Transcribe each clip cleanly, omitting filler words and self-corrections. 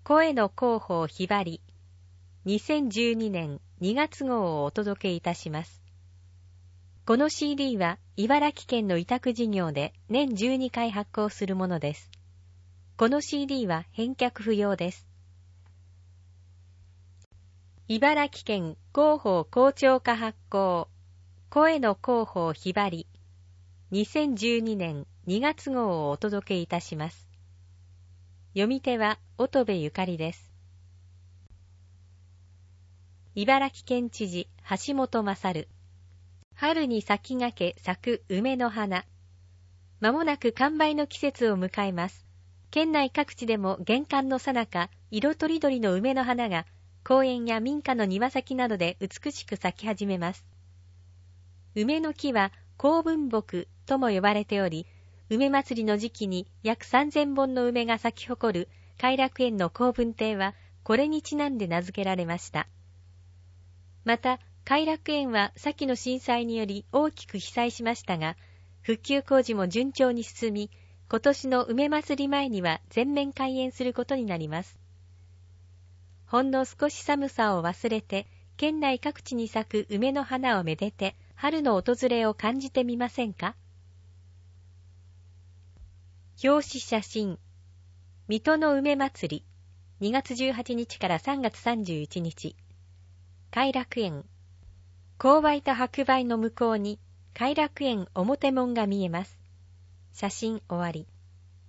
声の広報ひばり2012年2月号をお届けいたします。この CD は茨城県の委託事業で年12回発行するものです。この CD は返却不要です。茨城県広報広聴課発行声の広報ひばり2012年2月号をお届けいたします。読み手は乙部ゆかりです。茨城県知事橋本勝。春に先駆け咲く梅の花。まもなく完売の季節を迎えます。県内各地でも厳寒の最中、色とりどりの梅の花が公園や民家の庭先などで美しく咲き始めます。梅の木は香文木とも呼ばれており、梅祭りの時期に約3000本の梅が咲き誇る偕楽園の香文亭はこれにちなんで名付けられました。また、偕楽園は先の震災により大きく被災しましたが、復旧工事も順調に進み、今年の梅祭り前には全面開園することになります。ほんの少し寒さを忘れて、県内各地に咲く梅の花をめでて、春の訪れを感じてみませんか？表紙写真。水戸の梅祭り、2月18日から3月31日。偕楽園。勾配と白梅の向こうに偕楽園表門が見えます。写真終わり。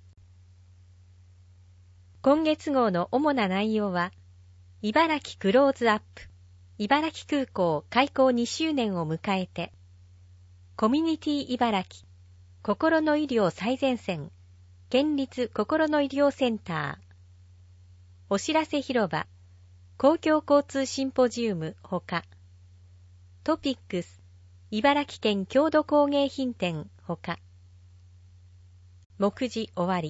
今月号の主な内容は、茨城クローズアップ、茨城空港開港2周年を迎えて、コミュニティ茨城、心の医療最前線、県立心の医療センター、お知らせ広場、公共交通シンポジウムほか、トピックス、茨城県郷土工芸品展ほか。目次終わり。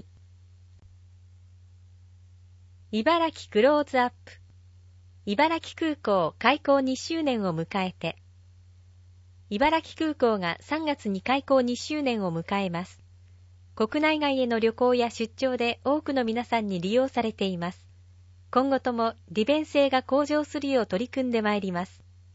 茨城クローズアップ、茨城空港開港2周年を迎えて、茨城空港が3月に開港2周年を迎えます。国内外への旅行や出張で多くの皆さんに利用されています。今後とも利便性が向上するよう取り組んでまいります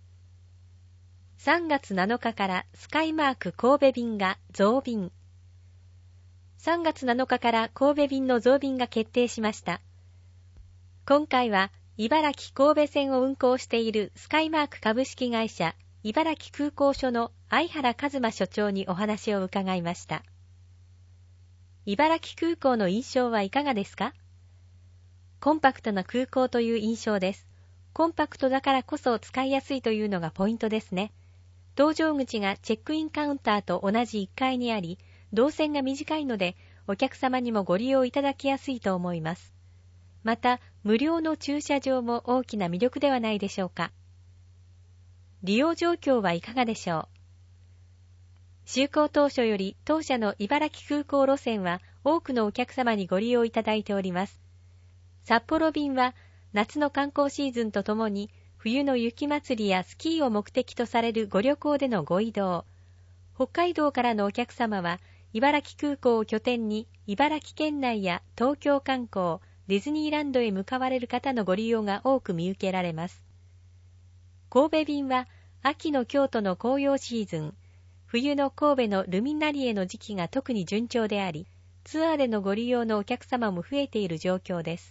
。3月7日からスカイマーク神戸便が増便。3月7日から神戸便の増便が決定しました。今回は茨城神戸線を運行しているスカイマーク株式会社茨城空港所の相原一馬所長にお話を伺いました。茨城空港の印象はいかがですか？コンパクトな空港という印象です。コンパクトだからこそ使いやすいというのがポイントですね。搭乗口がチェックインカウンターと同じ1階にあり、動線が短いので、お客様にもご利用いただきやすいと思います。また、無料の駐車場も大きな魅力ではないでしょうか。利用状況はいかがでしょう。就航当初より当社の茨城空港路線は多くのお客様にご利用いただいております。札幌便は夏の観光シーズンとともに冬の雪祭りやスキーを目的とされるご旅行でのご移動。北海道からのお客様は茨城空港を拠点に茨城県内や東京観光、ディズニーランドへ向かわれる方のご利用が多く見受けられます。神戸便は秋の京都の紅葉シーズン、冬の神戸のルミナリエの時期が特に順調であり、ツアーでのご利用のお客様も増えている状況です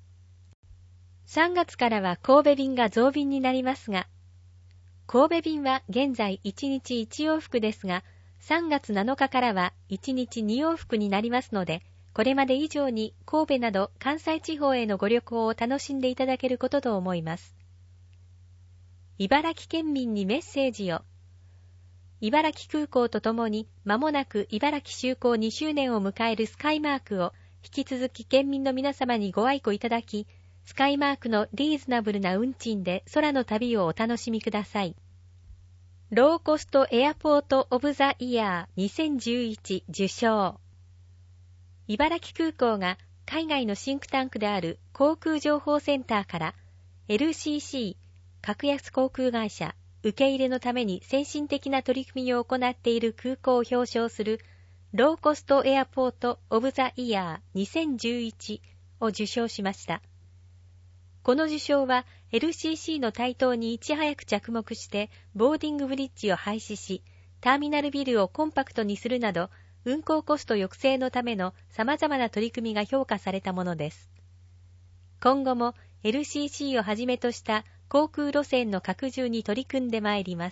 。3月からは神戸便が増便になりますが、神戸便は現在1日1往復ですが、3月7日からは1日2往復になりますので、これまで以上に神戸など関西地方へのご旅行を楽しんでいただけることと思います。茨城県民にメッセージを。茨城空港とともに間もなく茨城就航2周年を迎えるスカイマークを引き続き県民の皆様にご愛顧いただき、スカイマークのリーズナブルな運賃で空の旅をお楽しみください。ローコストエアポートオブザイヤー2011受賞。茨城空港が海外のシンクタンクである航空情報センターから LCC 格安航空会社受け入れのために先進的な取り組みを行っている空港を表彰するローコストエアポートオブザイヤー2011を受賞しました。 この受賞は LCC の台頭にいち早く着目してボーディングブリッジを廃止し、ターミナルビルをコンパクトにするなど、運行コスト抑制のための様々な取り組みが評価されたものです。今後も LCC をはじめとした航空路線の拡充に取り組んでまいります。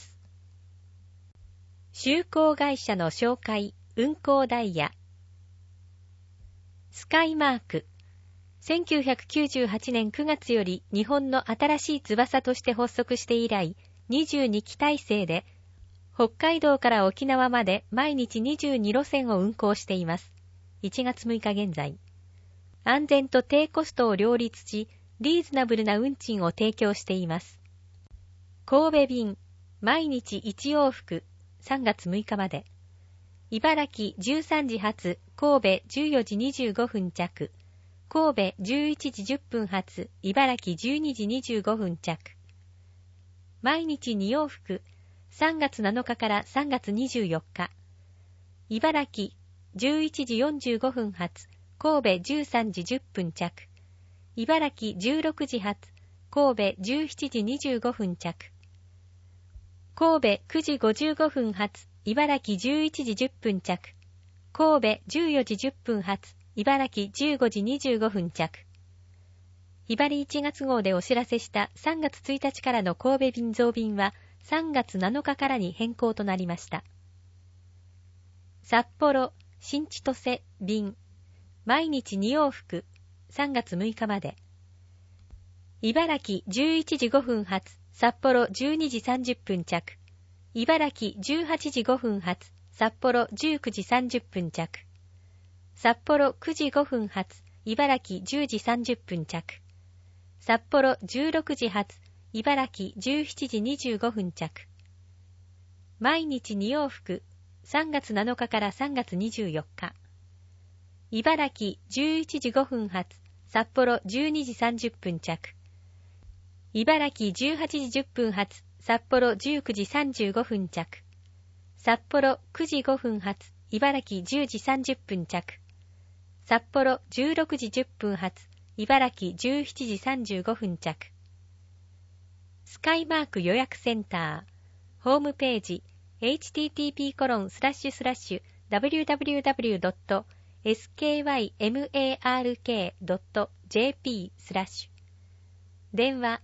就航会社の紹介、運航ダイヤ。スカイマーク。1998年9月より日本の新しい翼として発足して以来、22機体制で、北海道から沖縄まで毎日22路線を運航しています。1月6日現在。安全と低コストを両立し、リーズナブルな運賃を提供しています。神戸便、毎日1往復、3月6日まで。茨城13時発、神戸14時25分着。神戸11時10分発、茨城12時25分着。毎日2往復、3月7日から3月24日。茨城11時45分発、神戸13時10分着。茨城16時発、神戸17時25分着。神戸9時55分発、茨城11時10分着。神戸14時10分発、茨城15時25分着。ひばり1月号でお知らせした3月1日からの神戸便増便は3月7日からに変更となりました。札幌、新千歳便、毎日2往復、3月6日まで。茨城11時5分発、札幌12時30分着。茨城18時5分発、札幌19時30分着。札幌9時5分発、茨城10時30分着。札幌16時発、茨城17時25分着。毎日2往復、3月7日から3月24日。茨城11時5分発、札幌12時30分着。茨城18時10分発、札幌19時35分着。札幌9時5分発、茨城10時30分着。札幌16時10分発、茨城17時35分着。スカイマーク予約センター、ホームページ、http://www.skymark.jp/ 電話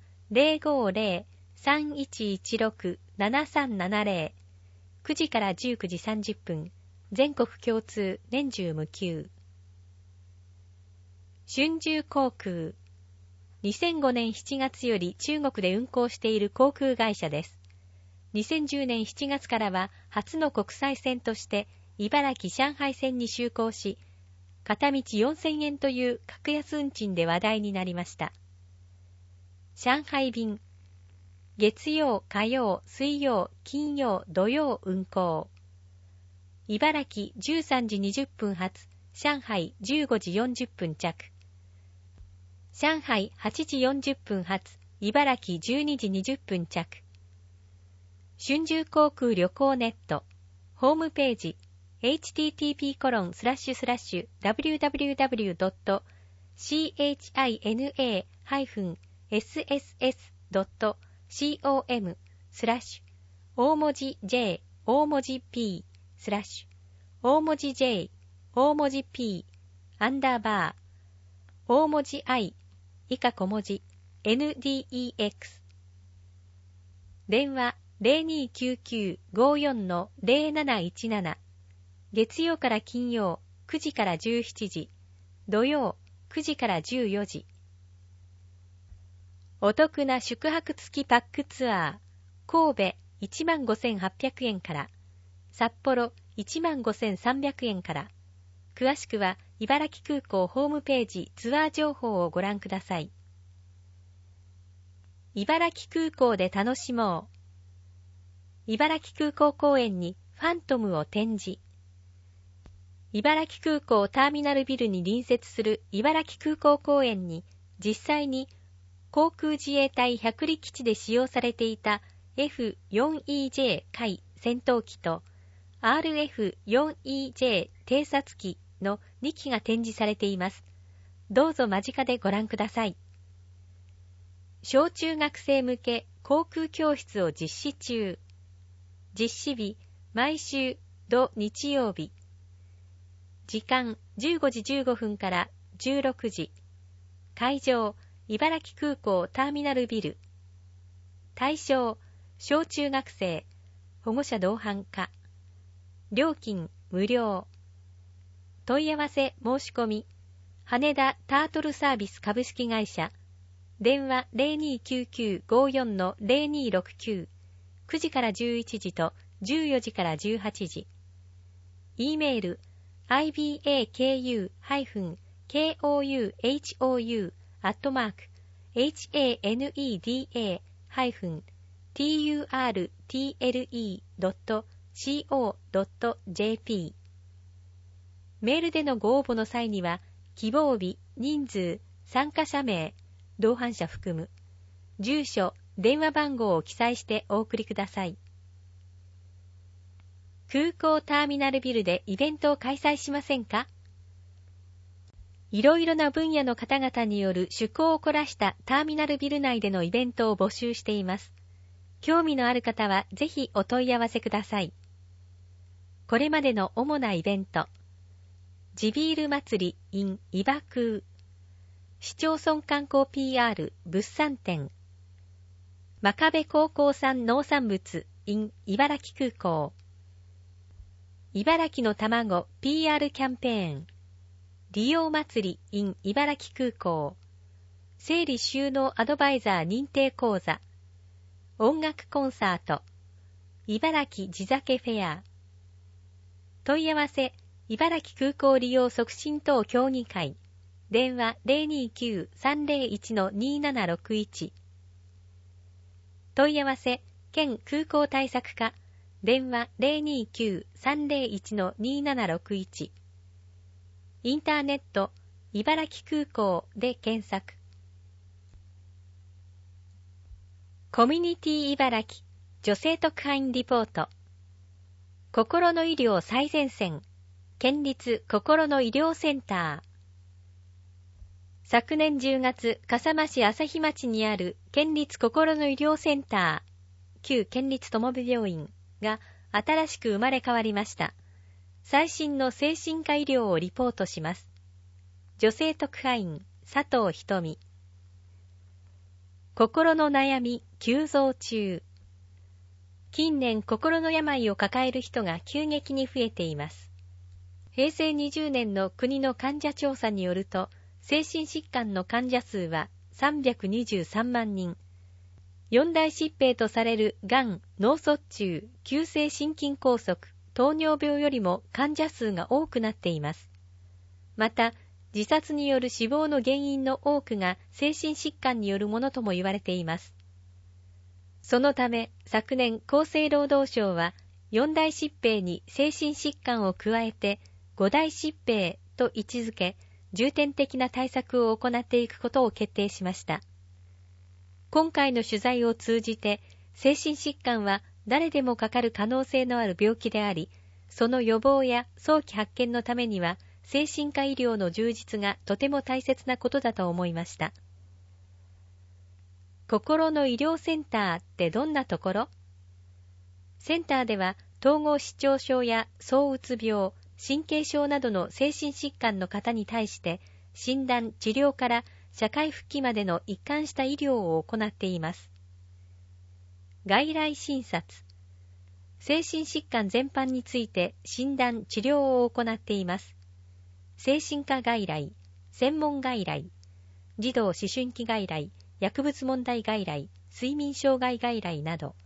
050-3116-7370 9時から19時30分全国共通年中無休。春秋航空2005年7月より中国で運航している航空会社です。2010年7月からは初の国際線として茨城上海線に就航し、片道4000円という格安運賃で話題になりました。上海便、月曜、火曜、水曜、金曜、土曜運航。茨城13時20分発、上海15時40分着。上海8時40分発、茨城12時20分着。春秋航空旅行ネット、ホームページ、http://www.china-ss.com/ 大文字 J 大文字 P/ 大文字 J 大文字 P アンダーバー大文字 I 以下小文字 NDEX 電話 0299-54-0717 月曜から金曜9時から17時土曜9時から14時。お得な宿泊付きパックツアー神戸 15,800 円から札幌 15,300 円から詳しくは茨城空港ホームページツアー情報をご覧ください。茨城空港で楽しもう。茨城空港公園にファントムを展示。茨城空港ターミナルビルに隣接する茨城空港公園に実際に航空自衛隊百里基地で使用されていた F4EJ 海戦闘機と RF4EJ 偵察機の2機が展示されています。どうぞ間近でご覧ください。 小中学生向け航空教室を実施中。実施日、毎週土日曜日。時間、15時15分から16時。会場、茨城空港ターミナルビル。対象、小中学生、保護者同伴可。料金、無料。問い合わせ申し込み、羽田タートルサービス株式会社。電話 029954-0269。9時から11時と14時から18時。E メール、ibaku-haneda-turtle.co.jp。メールでのご応募の際には、希望日、人数、参加者名、同伴者含む、住所、電話番号を記載してお送りください。空港ターミナルビルでイベントを開催しませんか？いろいろな分野の方々による趣向を凝らしたターミナルビル内でのイベントを募集しています。興味のある方はぜひお問い合わせください。これまでの主なイベント。地ビール祭り in イバクー。市町村観光 PR 物産展。真壁高校産農産物 in 茨城空港。茨城の卵 PR キャンペーン。利用祭り in 茨城空港。整理収納アドバイザー認定講座。音楽コンサート。茨城地酒フェア。問い合わせ、茨城空港利用促進等協議会。電話 029-301-2761。問い合わせ、県空港対策課。電話 029-301-2761。インターネット、茨城空港で検索。コミュニティ茨城女性特派員リポート。心の医療最前線、県立心の医療センター。昨年10月、笠間市朝日町にある県立心の医療センター、旧県立友部病院が新しく生まれ変わりました。最新の精神科医療をリポートします。女性特派員、佐藤ひとみ。心の悩み、急増中。近年、心の病を抱える人が急激に増えています。平成20年の国の患者調査によると、精神疾患の患者数は323万人。四大疾病とされるがん、脳卒中、急性心筋梗塞、糖尿病よりも患者数が多くなっています。また、自殺による死亡の原因の多くが精神疾患によるものとも言われています。そのため、昨年厚生労働省は、四大疾病に精神疾患を加えて、五大疾病と位置づけ、重点的な対策を行っていくことを決定しました。今回の取材を通じて、精神疾患は誰でもかかる可能性のある病気であり、その予防や早期発見のためには、精神科医療の充実がとても大切なことだと思いました。心の医療センターってどんなところ？センターでは、統合失調症や躁うつ病、神経症などの精神疾患の方に対して、診断・治療から社会復帰までの一貫した医療を行っています。外来診察。精神疾患全般について診断・治療を行っています。精神科外来、専門外来、児童思春期外来、薬物問題外来、睡眠障害外来など。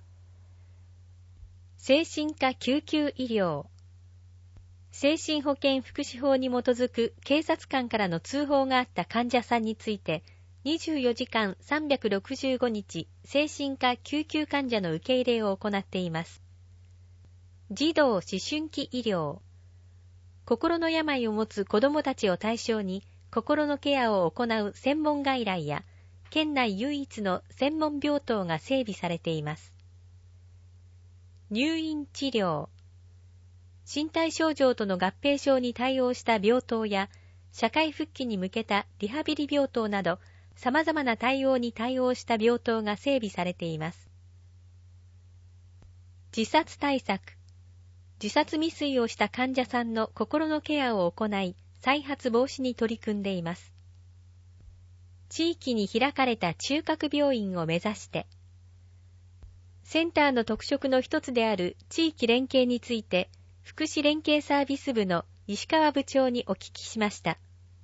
精神科救急医療。精神保健福祉法に基づく警察官からの通報があった患者さんについて、24時間365日精神科救急患者の受け入れを行っています。児童思春期医療。心の病を持つ子どもたちを対象に心のケアを行う専門外来や、県内唯一の専門病棟が整備されています。入院治療。身体症状との合併症に対応した病棟や、社会復帰に向けたリハビリ病棟など、 様々な対応に対応した病棟が整備されています。自殺対策。自殺未遂をした患者さんの心のケアを行い、再発防止に取り組んでいます。地域に開かれた中核病院を目指して、センターの特色の一つである地域連携について、福祉連携サービス部の石川部長にお聞きしました。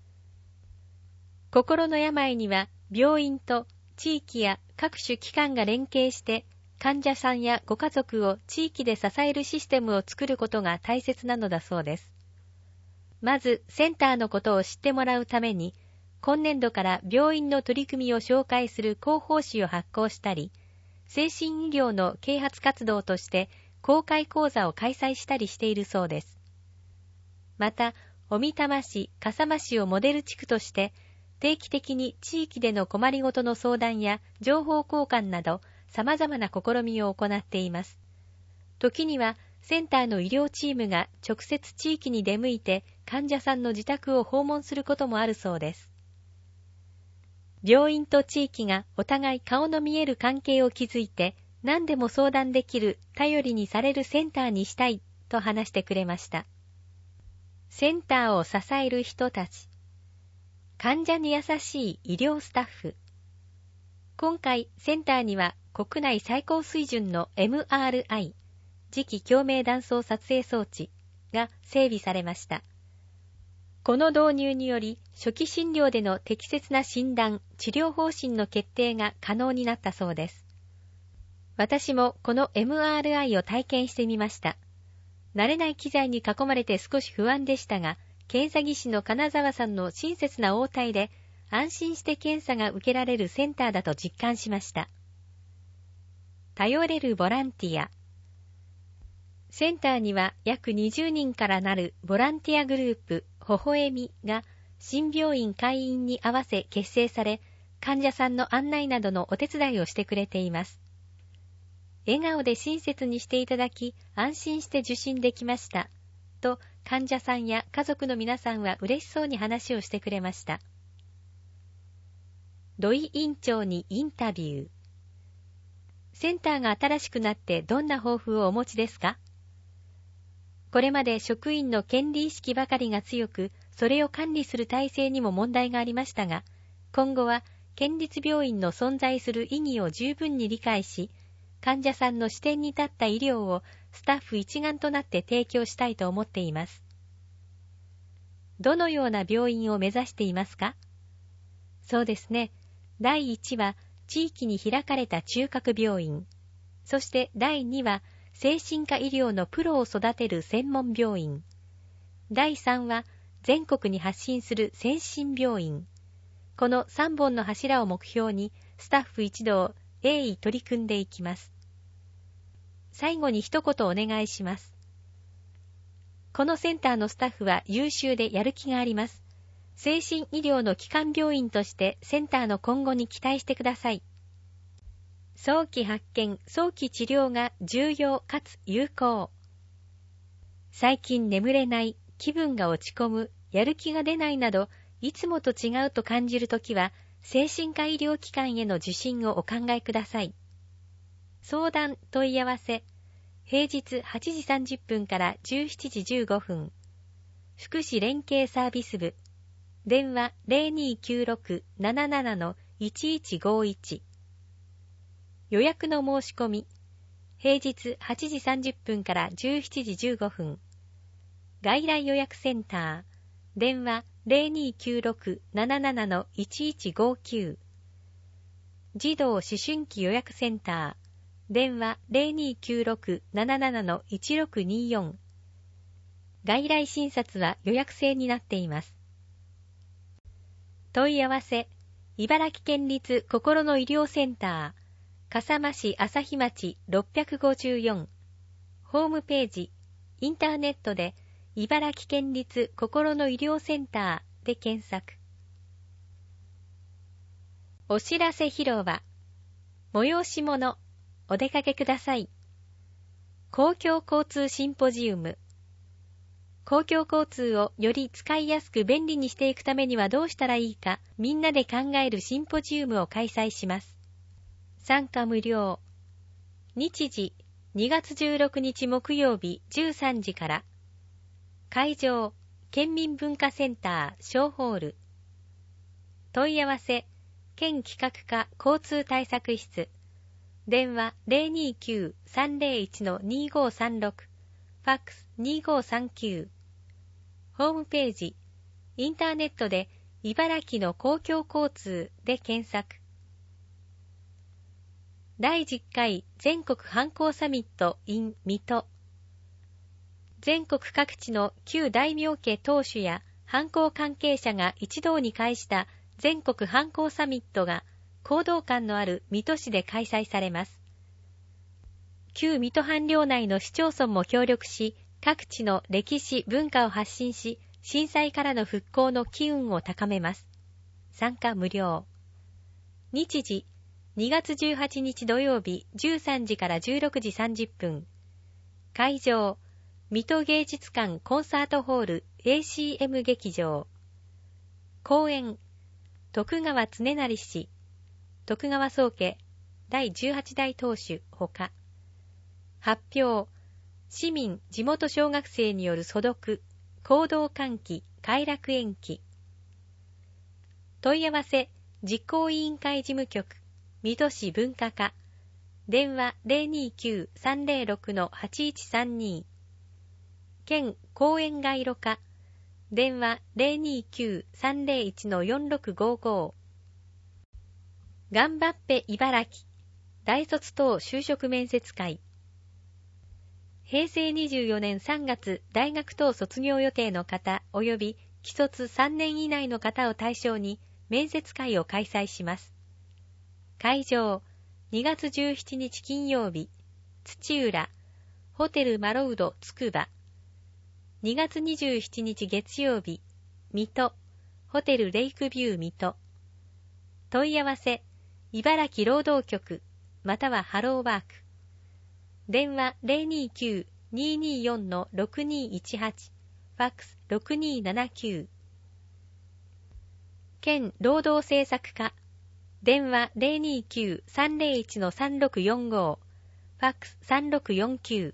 心の病には病院と地域や各種機関が連携して患者さんやご家族を地域で支えるシステムを作ることが大切なのだそうです。まずセンターのことを知ってもらうために今年度から病院の取り組みを紹介する広報誌を発行したり、精神医療の啓発活動として公開講座を開催したりしているそうです。また、小美玉市、笠間市をモデル地区として定期的に地域での困りごとの相談や情報交換など様々な試みを行っています。時にはセンターの医療チームが直接地域に出向いて患者さんの自宅を訪問することもあるそうです。病院と地域がお互い顔の見える関係を築いて何でも相談できる頼りにされるセンターにしたいと話してくれました。センターを支える人たち。患者に優しい医療スタッフ。今回センターには国内最高水準の MRI 磁気共鳴断層撮影装置が整備されました。この導入により初期診療での適切な診断・治療方針の決定が可能になったそうです。私もこの MRI を体験してみました。慣れない機材に囲まれて少し不安でしたが、検査技師の金沢さんの親切な応対で安心して検査が受けられるセンターだと実感しました。頼れるボランティア。センターには約20人からなるボランティアグループ、ほほえみが新病院開院に合わせ結成され、患者さんの案内などのお手伝いをしてくれています。笑顔で親切にしていただき、安心して受診できました。と患者さんや家族の皆さんは嬉しそうに話をしてくれました。土井院長にインタビュー。センターが新しくなってどんな抱負をお持ちですか？これまで職員の権利意識ばかりが強く、それを管理する体制にも問題がありましたが、今後は県立病院の存在する意義を十分に理解し、患者さんの視点に立った医療をスタッフ一丸となって提供したいと思っています。どのような病院を目指していますか？そうですね。第1は地域に開かれた中核病院。そして第2は精神科医療のプロを育てる専門病院。第3は全国に発信する先進病院。この3本の柱を目標にスタッフ一同鋭意取り組んでいきます。最後に一言お願いします。このセンターのスタッフは優秀でやる気があります。精神医療の基幹病院としてセンターの今後に期待してください。早期発見、早期治療が重要かつ有効。最近眠れない、気分が落ち込む、やる気が出ないなど、いつもと違うと感じるときは、精神科医療機関への受診をお考えください。相談・問い合わせ、平日8時30分から17時15分。福祉連携サービス部、電話 0296-77-1151。予約の申し込み、平日8時30分から17時15分。外来予約センター、電話 0296-77-1159。児童思春期予約センター、電話 0296-77-1624。外来診察は予約制になっています。問い合わせ、茨城県立心の医療センター、笠間市朝日町654。ホームページ、インターネットで茨城県立心の医療センターで検索。お知らせ広場、催し物、お出かけください。公共交通シンポジウム。 公共交通をより使いやすく便利にしていくためにはどうしたらいいか、みんなで考えるシンポジウムを開催します。参加無料。日時、2月16日木曜日13時から。会場、県民文化センター小ホール。問い合わせ、県企画課交通対策室。電話 029-301-2536。ファックス2539。ホームページ、インターネットで茨城の公共交通で検索。第10回全国観光サミット in 水戸。全国各地の旧大名家当主や観光関係者が一堂に会した全国観光サミットが講道館のある水戸市で開催されます。旧水戸藩領内の市町村も協力し、各地の歴史文化を発信し、震災からの復興の機運を高めます。参加無料。日時、2月18日土曜日13時から16時30分。会場、水戸芸術館コンサートホール ACM 劇場。講演、徳川恒成氏、徳川宗家第18代当主ほか。発表、市民・地元小学生による素読、行動喚起、偕楽延期。問い合わせ、実行委員会事務局、水戸市文化課。電話 029-306-8132。県公園街路課。電話 029-301-4655。頑張っぺ茨城。大卒等就職面接会。平成24年3月大学等卒業予定の方及び既卒3年以内の方を対象に面接会を開催します。会場、2月17日金曜日、土浦、ホテルマロウドつくば。2月27日月曜日、水戸、ホテルレイクビュー水戸。問い合わせ、茨城労働局、またはハローワーク。電話 029-224-6218。ファックス6279。県労働政策課。電話 029-301-3645。ファックス3649。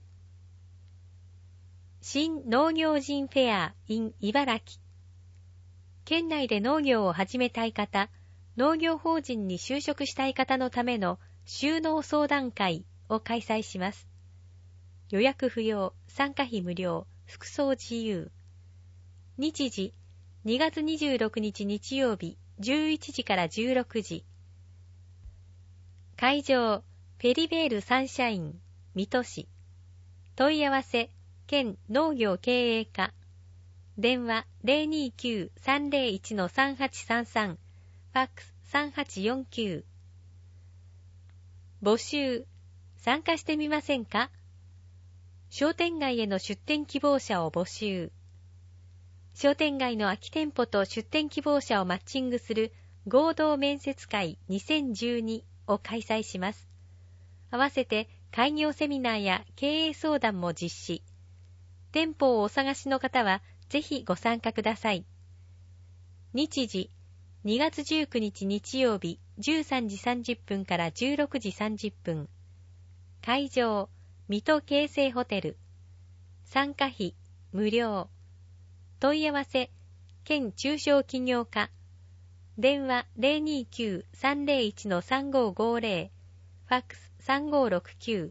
新農業人フェア in 茨城。県内で農業を始めたい方、農業法人に就職したい方のための就農相談会を開催します。予約不要、参加費無料、服装自由。日時、2月26日日曜日、11時から16時。会場、フェリベールサンシャイン、水戸市。問い合わせ、県農業経営課。電話 029-301-3833。ファックス3849。募集。参加してみませんか？商店街への出店希望者を募集。商店街の空き店舗と出店希望者をマッチングする合同面接会2012を開催します。合わせて開業セミナーや経営相談も実施。店舗をお探しの方はぜひご参加ください。日時、2月19日日曜日13時30分から16時30分。会場、水戸京成ホテル。参加費、無料。問い合わせ、県中小企業課。電話 029-301-3550。ファックス3569。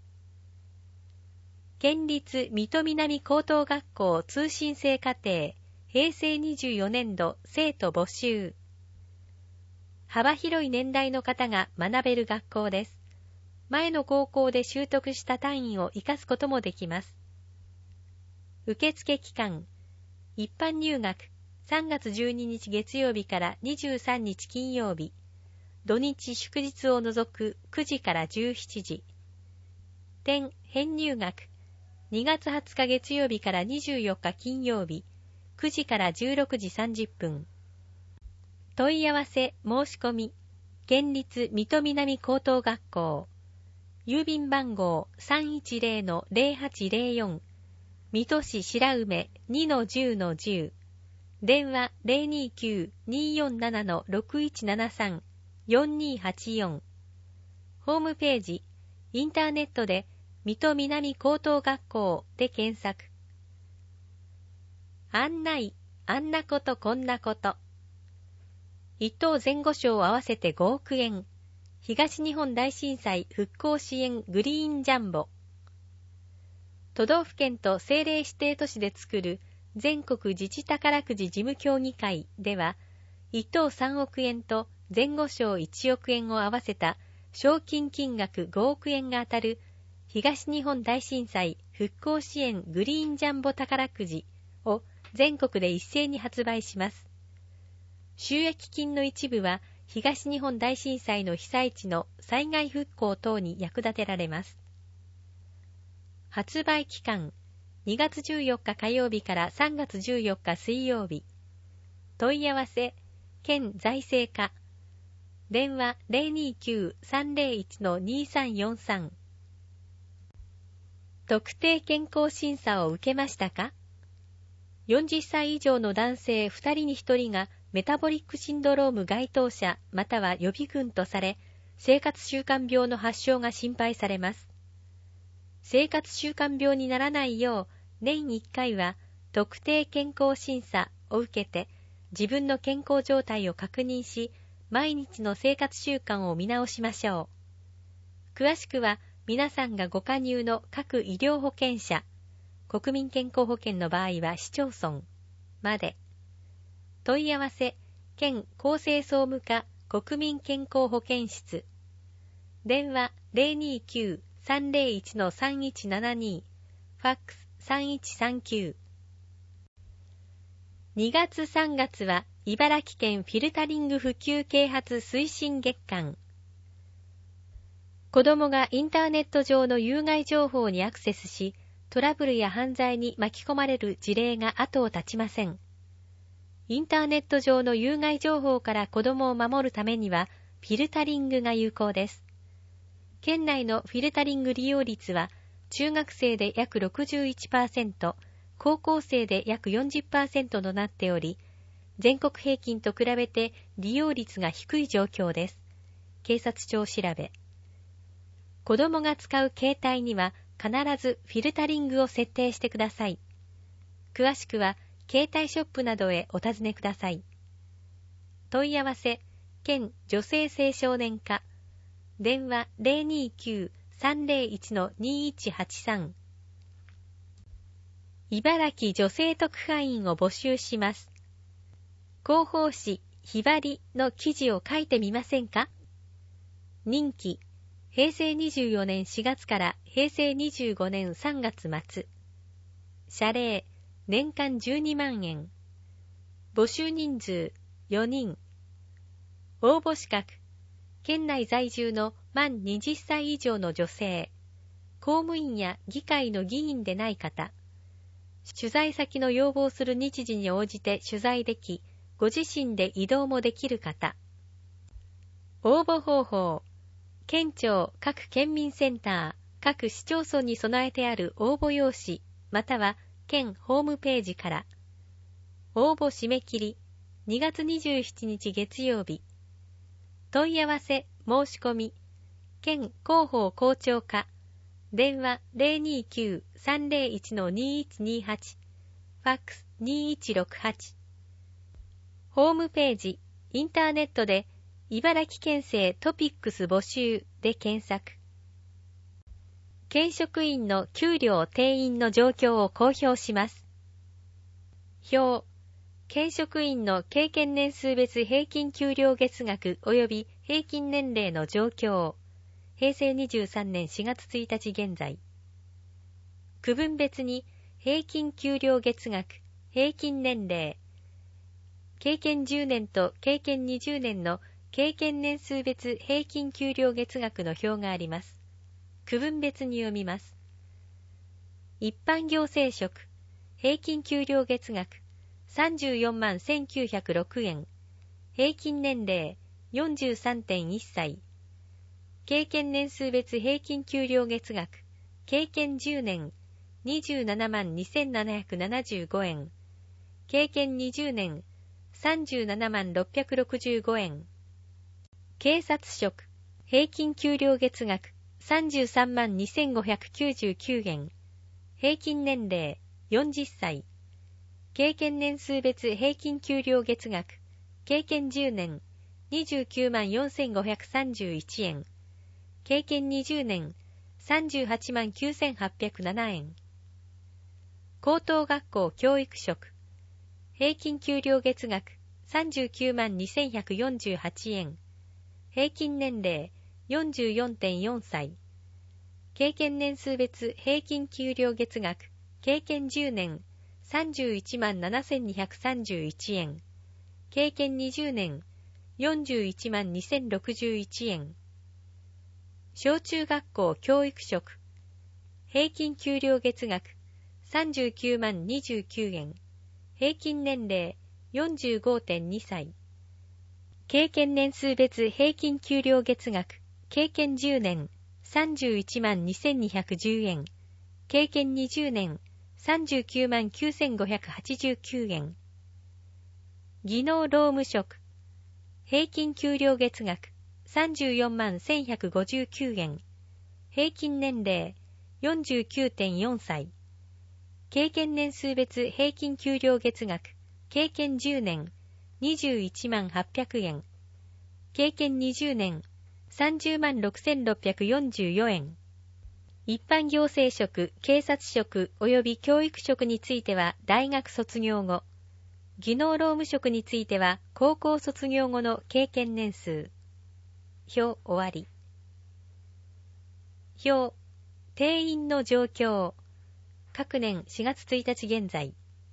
県立水戸南高等学校通信制課程平成24年度生徒募集。幅広い年代の方が学べる学校です。前の高校で習得した単位を活かすこともできます。受付期間、一般入学3月12日月曜日から23日金曜日、土日祝日を除く9時から17時。転編入学2月20日月曜日から24日金曜日、9時から16時30分。問い合わせ申し込み、県立水戸南高等学校。郵便番号 310-0804。 水戸市白梅 2-10-10 電話 029-247-6173 4284 ホームページインターネットで水戸南高等学校で検索。案内、あんなことこんなこと。一等前後賞合わせて5億円。東日本大震災復興支援グリーンジャンボ。都道府県と政令指定都市で作る全国自治宝くじ事務協議会では、一等3億円と前後賞1億円を合わせた賞金金額5億円が当たる東日本大震災復興支援グリーンジャンボ宝くじを全国で一斉に発売します。収益金の一部は東日本大震災の被災地の災害復興等に役立てられます。発売期間2月14日火曜日から3月14日水曜日。問い合わせ県財政課電話 029-301-2343 特定健康審査を受けましたか？ 40 歳以上の男性2人に1人がメタボリックシンドローム該当者または予備軍とされ、生活習慣病の発症が心配されます。生活習慣病にならないよう、年1回は特定健康審査を受けて、自分の健康状態を確認し、毎日の生活習慣を見直しましょう。詳しくは、皆さんがご加入の各医療保険者、国民健康保険の場合は市町村まで。問い合わせ、県厚生総務課国民健康保健室。電話 029-301-3172 ファックス3139。2月3月は茨城県フィルタリング普及啓発推進月間。子どもがインターネット上の有害情報にアクセスし、トラブルや犯罪に巻き込まれる事例が後を絶ちません。インターネット上の有害情報から子どもを守るためには、フィルタリングが有効です。県内のフィルタリング利用率は、中学生で約 61%、高校生で約 40% となっており、全国平均と比べて利用率が低い状況です。警察庁調べ。子どもが使う携帯には必ずフィルタリングを設定してください。詳しくは携帯ショップなどへお尋ねください。問い合わせ、県女性青少年課、電話 029-301-2183。茨城女性特派員を募集します。広報誌ひばりの記事を書いてみませんか？任期平成24年4月から平成25年3月末。謝礼、年間12万円。募集人数4人。応募資格、県内在住の満20歳以上の女性、公務員や議会の議員でない方、取材先の要望する日時に応じて取材でき、ご自身で移動もできる方。応募方法、県庁各県民センター、各市町村に備えてある応募用紙、または県ホームページから。応募締め切り、2月27日月曜日。問い合わせ、申し込み、県広報広聴課、電話 029-301-2128、ファックス2168。ホームページ、インターネットで、茨城県政トピックス募集で検索。県職員の給料定員の状況を公表します。表、県職員の経験年数別平均給料月額及び平均年齢の状況。平成23年4月1日現在。区分別に平均給料月額、平均年齢。経験10年と経験20年の経験年数別平均給料月額の表があります。区分別に読みます。一般行政職、平均給料月額、34万1906円。平均年齢、43.1 歳。経験年数別平均給料月額、経験10年、 27万2775円。経験20年、37万665円。警察職、平均給料月額、33万2599円。平均年齢、40歳。経験年数別平均給料月額、経験10年、29万4531円。経験20年、38万9807円。高等学校教育職、平均給料月額、39万2148円。平均年齢、44.4 歳。経験年数別平均給料月額、経験10年、31万7231円。経験20年、41万2061円。小中学校教育職、平均給料月額、39万29円。平均年齢、45.2 歳。経験年数別平均給料月額、経験10年、31万2210円。経験20年、39万9589円。技能労務職、平均給料月額、34万1159円。平均年齢、49.4 歳。経験年数別平均給料月額、経験10年、21万800円。経験20年、30万6644円。一般行政職、警察職及び教育職については大学卒業後、技能労務職については高校卒業後の経験年数。表終わり。表、定員の状況。各年4月1日現在。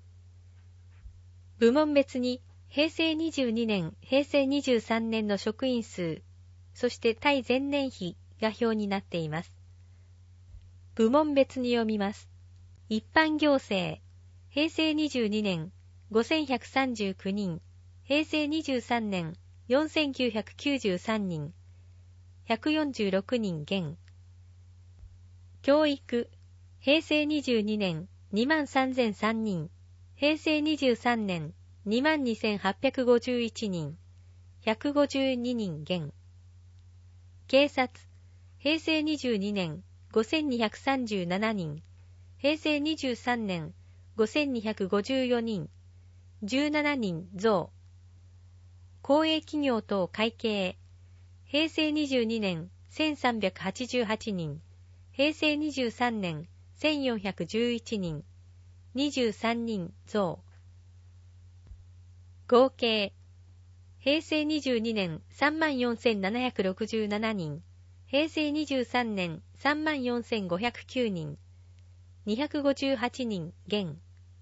部門別に平成22年、平成23年の職員数、そして対前年比が表になっています。部門別に読みます。一般行政、平成22年、5139人、平成23年、4993人、146人減。教育、平成22年、23,003人、平成23年、22,851人、152人減。警察、平成22年、5,237人、平成23年、5,254人、17人増。公営企業等会計、平成22年、1,388人、平成23年、1,411人、23人増。合計、平成22年、34,767人、平成23年、34,509人、258人減。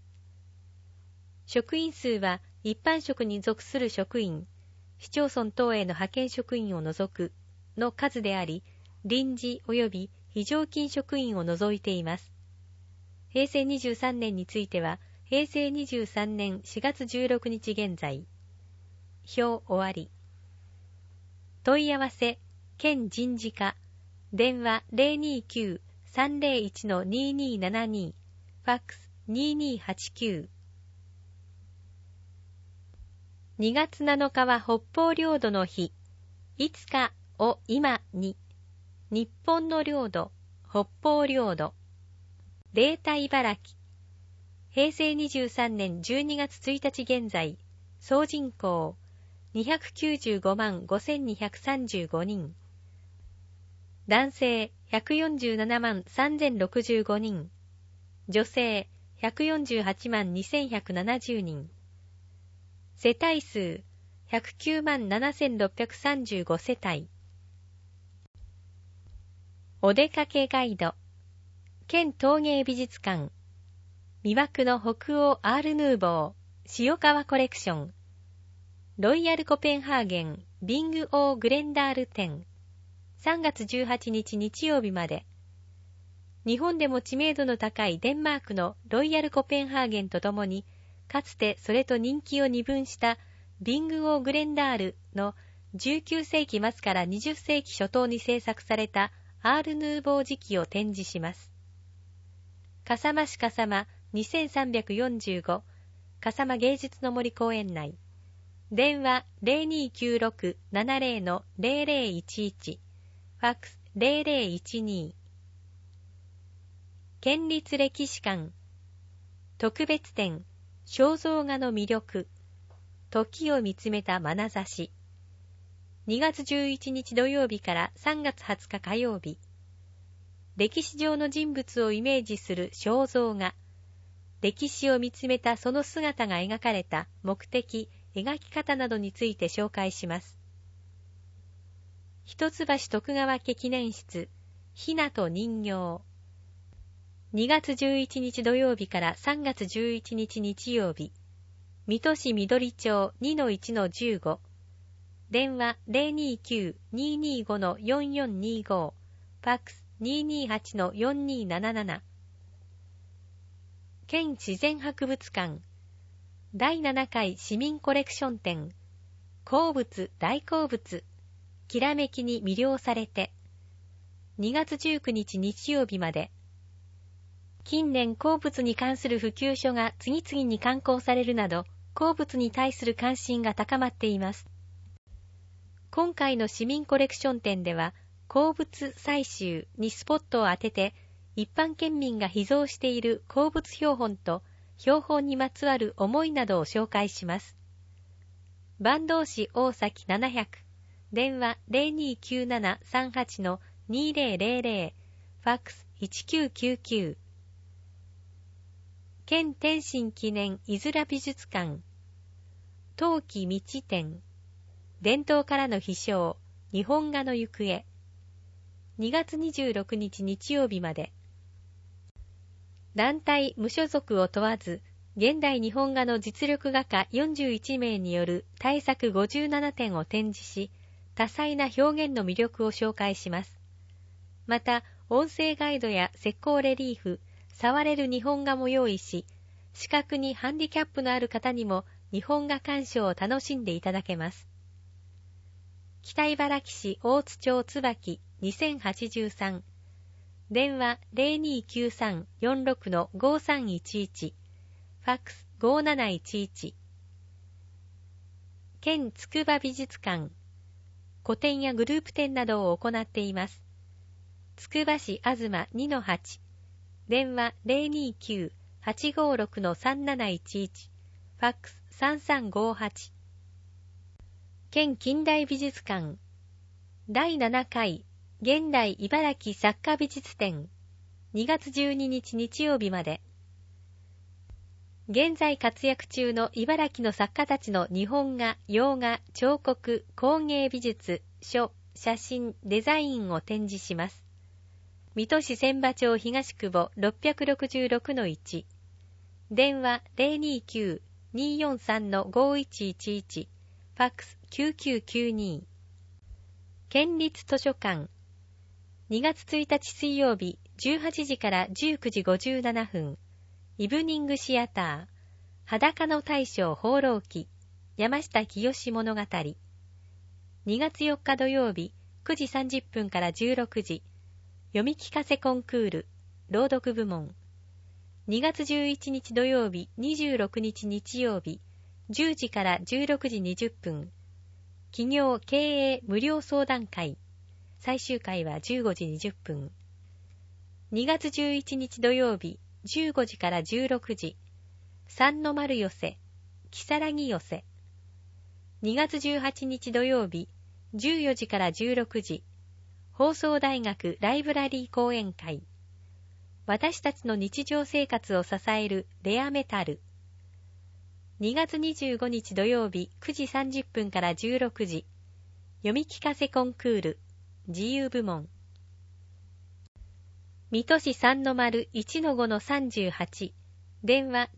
職員数は一般職に属する職員、市町村等への派遣職員を除くの数であり、臨時及び非常勤職員を除いています。平成23年については、平成23年4月16日現在。表終わり。問い合わせ、県人事課、電話 029-301-2272、ファックス2289。2月7日は北方領土の日。いつかを今に。日本の領土、北方領土。データ茨城。平成23年12月1日現在、総人口295万5235人。男性147万3065人。女性148万2170人。世帯数109万7635世帯。お出かけガイド。県陶芸美術館。魅惑の北欧アールヌーボー、塩川コレクション。ロイヤルコペンハーゲン、ビングオーグレンダール展。3月18日日曜日まで。日本でも知名度の高いデンマークのロイヤルコペンハーゲンとともに、かつてそれと人気を二分したビングオーグレンダールの19世紀末から20世紀初頭に制作されたアールヌーボー磁器を展示します。 笠間市笠間2345笠間芸術の森公園内。電話 0296-70-0011 ファックス0012。県立歴史館特別展肖像画の魅力時を見つめた眼差し。2月11日土曜日から3月20日火曜日。歴史上の人物をイメージする肖像画。歴史を見つめたその姿が描かれた目的、描き方などについて紹介します。一橋徳川家記念室、ひなと人形。2月11日土曜日から3月11日日曜日。水戸市緑町 2-1-15。電話 029-225-4425。ファックス 228-4277。県自然博物館第7回市民コレクション展鉱物大好物きらめきに魅了されて2月19日日曜日まで。近年鉱物に関する普及書が次々に刊行されるなど鉱物に対する関心が高まっています。今回の市民コレクション展では鉱物採集にスポットを当てて一般県民が秘蔵している鉱物標本と標本にまつわる思いなどを紹介します。坂東市大崎700電話 029738-2000 ファックス1999。県天津記念いづら美術館陶器道展伝統からの飛翔日本画の行方。2月26日日曜日まで。団体無所属を問わず、現代日本画の実力画家41名による大作57点を展示し、多彩な表現の魅力を紹介します。また、音声ガイドや石膏レリーフ、触れる日本画も用意し、視覚にハンディキャップのある方にも日本画鑑賞を楽しんでいただけます。北茨城市大津町椿2083電話 029346-5311 ファックス5711。県筑波美術館個展やグループ展などを行っています。つくば市東 2-8 電話 029-856-3711 ファックス3358。県近代美術館第7回現代茨城作家美術展2月12日日曜日まで。現在活躍中の茨城の作家たちの日本画、洋画、彫刻、工芸美術、書、写真、デザインを展示します。水戸市千葉町東久保 666-1 電話 029-243-5111 ファックス9992。県立図書館2月1日水曜日18時から19時57分イブニングシアター裸の大将放浪記山下清物語。2月4日土曜日9時30分から16時読み聞かせコンクール朗読部門。2月11日土曜日26日日曜日10時から16時20分企業経営無料相談会。最終回は15時20分。2月11日土曜日15時から16時三の丸寄せ、木更木寄せ。2月18日土曜日14時から16時放送大学ライブラリー講演会。私たちの日常生活を支えるレアメタル。2月25日土曜日9時30分から16時読み聞かせコンクール自由部門。水戸市3-1-5-38電話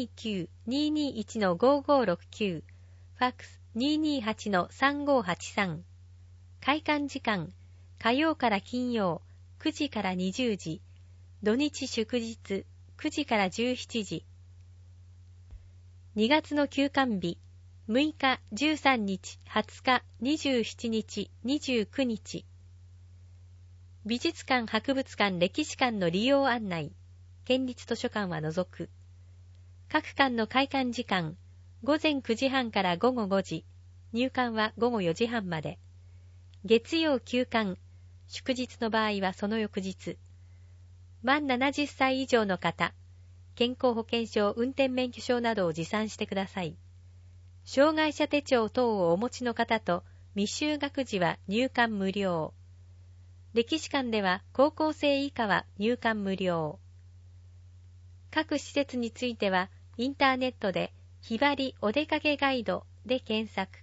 029-221-5569 ファックス 228-3583。開館時間火曜から金曜9時から20時土日祝日9時から17時。2月の休館日6日、13日、20日、27日、29日。美術館、博物館、歴史館の利用案内。 県立図書館は除く。各館の開館時間、午前9時半から午後5時、入館は午後4時半まで。月曜休館、祝日の場合はその翌日。満70歳以上の方、健康保険証、運転免許証などを持参してください。障害者手帳等をお持ちの方と未就学児は入館無料。歴史館では高校生以下は入館無料。各施設についてはインターネットでひばりお出かけガイドで検索。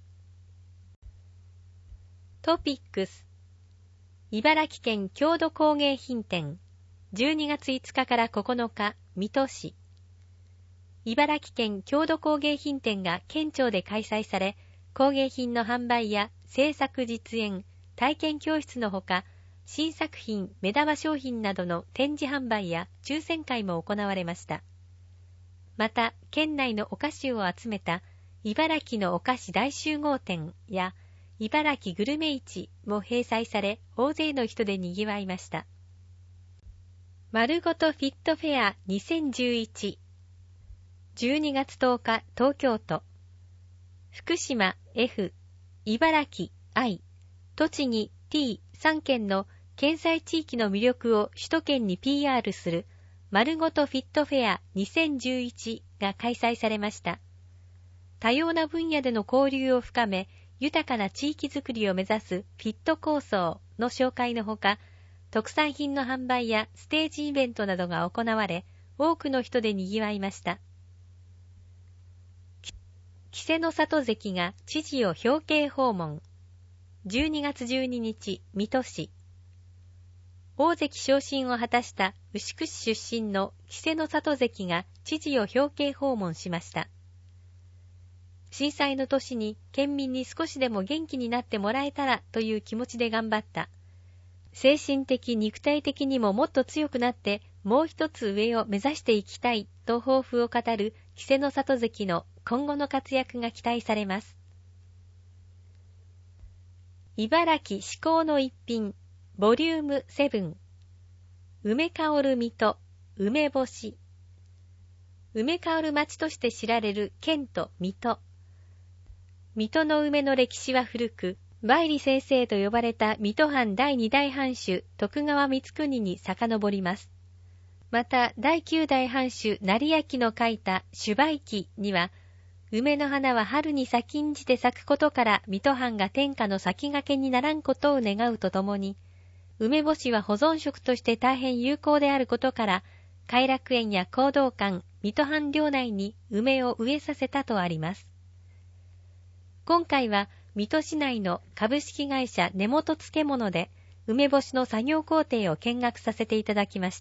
トピックス。茨城県郷土工芸品展、12月5日から9日、水戸市。茨城県郷土工芸品展が県庁で開催され、工芸品の販売や制作実演、体験教室のほか、新作品、目玉商品などの展示販売や抽選会も行われました。また、県内のお菓子を集めた茨城のお菓子大集合展や茨城グルメ市も閉鎖され、大勢の人で賑わいました。丸ごとフィットフェア2011、12月10日、東京都。福島 F、茨城 I、栃木 T 3県の県際地域の魅力を首都圏に PR する丸ごとフィットフェア2011が開催されました。多様な分野での交流を深め、豊かな地域づくりを目指すフィット構想の紹介のほか、特産品の販売やステージイベントなどが行われ、多くの人で賑わいました。稀勢の里関が知事を表敬訪問。12月12日、水戸市。大関昇進を果たした牛久市出身の稀勢の里関が知事を表敬訪問しました。震災の年に県民に少しでも元気になってもらえたらという気持ちで頑張った。精神的肉体的にももっと強くなってもう一つ上を目指していきたいと抱負を語る稀勢の里関の今後の活躍が期待されます。茨城至高の一品ボリューム7、梅香る水戸梅干し。梅香る町として知られる県都水戸。水戸の梅の歴史は古く、梅里先生と呼ばれた水戸藩第2代藩主徳川光圀に遡ります。また第9代藩主成明の書いた朱梅記には、梅の花は春に先んじて咲くことから水戸藩が天下の先駆けにならんことを願うとともに、梅干しは保存食として大変有効であることから、偕楽園や弘道館、水戸藩領内に梅を植えさせたとあります。今回は水戸市内の株式会社根本漬物で梅干しの作業工程を見学させていただきました。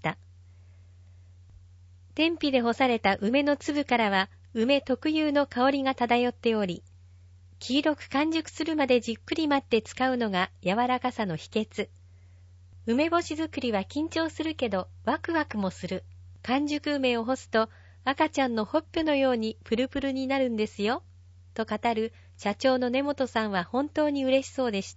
天日で干された梅の粒からは梅特有の香りが漂っており、黄色く完熟するまでじっくり待って使うのが柔らかさの秘訣。梅干し作りは緊張するけどワクワクもする。完熟梅を干すと赤ちゃんのほっぺのようにプルプルになるんですよ。と語る社長の根本さんは本当に嬉しそうでした。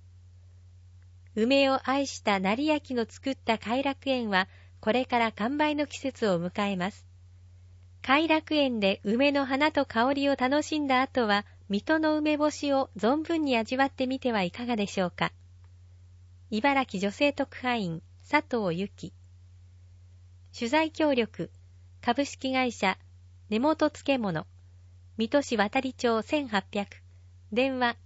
梅を愛した成明の作った偕楽園はこれから完売の季節を迎えます。偕楽園で梅の花と香りを楽しんだ後は水戸の梅干しを存分に味わってみてはいかがでしょうか。茨城女性特派員佐藤由紀。取材協力株式会社根本漬物水戸市渡町1800、電話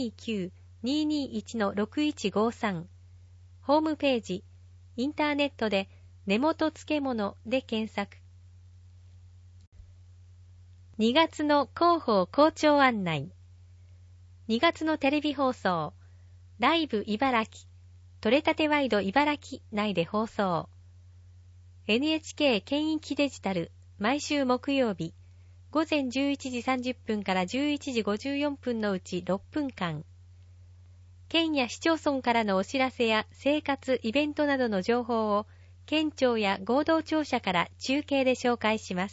029-221-6153、ホームページ、インターネットで根本漬物で検索。2月の広報校長案内。2月のテレビ放送、ライブ茨城、取れたてワイド茨城内で放送。NHK 県域デジタル、毎週木曜日、午前11時30分から11時54分のうち6分間。県や市町村からのお知らせや生活、イベントなどの情報を県庁や合同庁舎から中継で紹介します。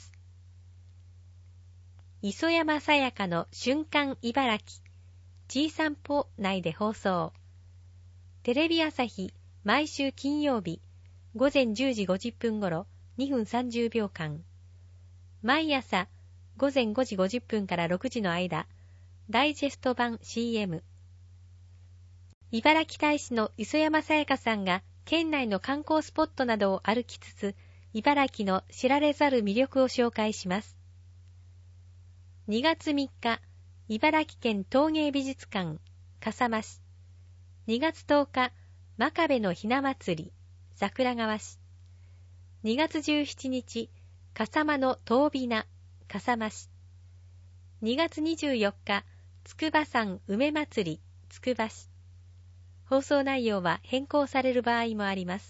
磯山さやかの瞬間茨城、ちいさんぽ内で放送。テレビ朝日、毎週金曜日、 午前10時50分頃、2分30秒間。毎朝、午前5時50分から6時の間、ダイジェスト版 CM。茨城大使の磯山さやかさんが、県内の観光スポットなどを歩きつつ、茨城の知られざる魅力を紹介します。2月3日、茨城県陶芸美術館、笠間市。2月10日、真壁のひな祭り、桜川市。2月17日、笠間の遠びな、笠間市。2月24日、筑波山梅祭り、つくば市。放送内容は変更される場合もあります。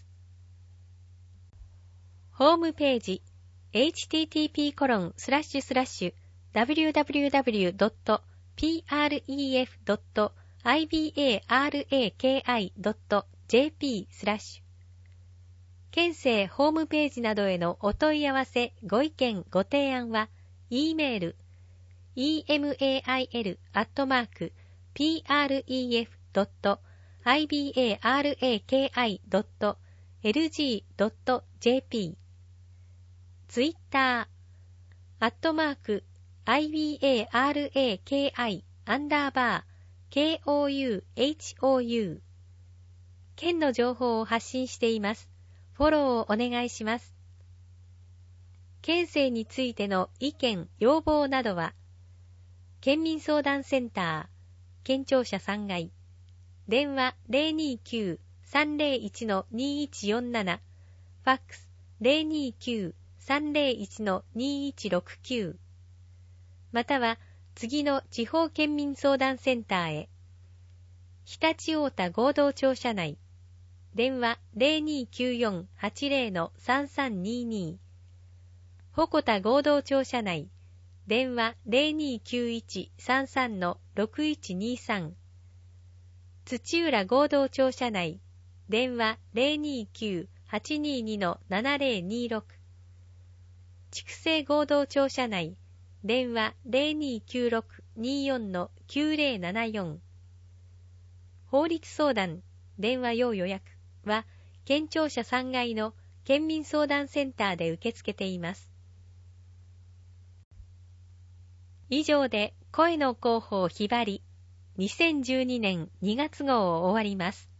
ホームページ http://www.pref.ibaraki.jp/ 県政ホームページなどへのお問い合わせご意見ご提案は E メール email@pref.ibaraki.lg.jp ツイッター@ibaraki_KOUHOU 県の情報を発信しています。フォローをお願いします。県政についての意見、要望などは、県民相談センター、県庁舎3階、電話 029-301-2147、ファックス 029-301-2169、または次の地方県民相談センターへ。日立太田合同庁舎内、電話 0294-80-3322、鉾田合同庁舎内、電話 0291-33-6123、土浦合同庁舎内、電話 029-822-7026、筑西合同庁舎内、電話 0296-24-9074、法律相談、電話要予約は、県庁舎3階の県民相談センターで受け付けています。以上で声の広報ひばり2012年2月号を終わります。